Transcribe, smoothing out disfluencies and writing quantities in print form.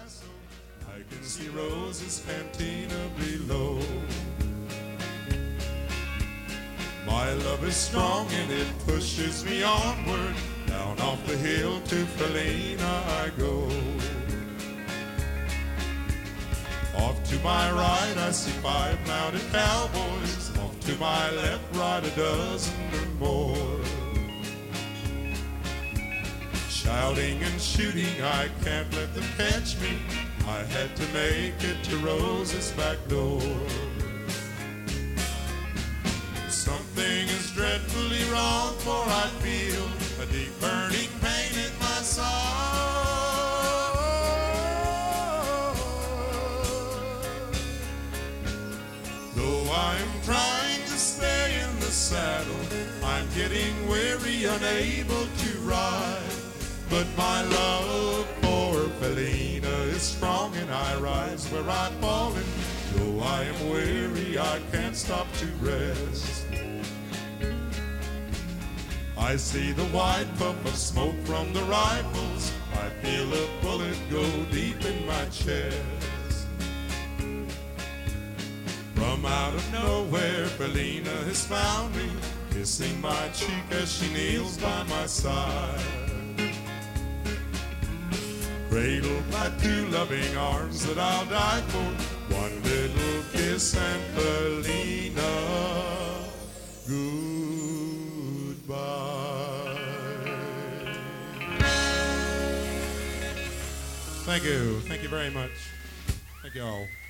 my soul. I can see Rose's cantina below. My love is strong and it pushes me onward. Down off the hill to Felina I go. Off to my right I see 5 mounted cowboys. Off to my left, right, a dozen or more. Shouting and shooting, I can't let them catch me. I had to make it to Rose's back door. Something is dreadfully wrong, for I feel a deep burning pain in my soul. Though I'm trying to stay in the saddle, I'm getting weary, unable to ride. But my love for Felina is strong, and I rise where I've fallen. Though I am weary, I can't stop to rest. I see the white puff of smoke from the rifles. I feel a bullet go deep in my chest. From out of nowhere, Felina has found me, kissing my cheek as she kneels by my side. Cradled by 2 loving arms that I'll die for. One little kiss and Felina, goodbye. Thank you very much. Thank you all.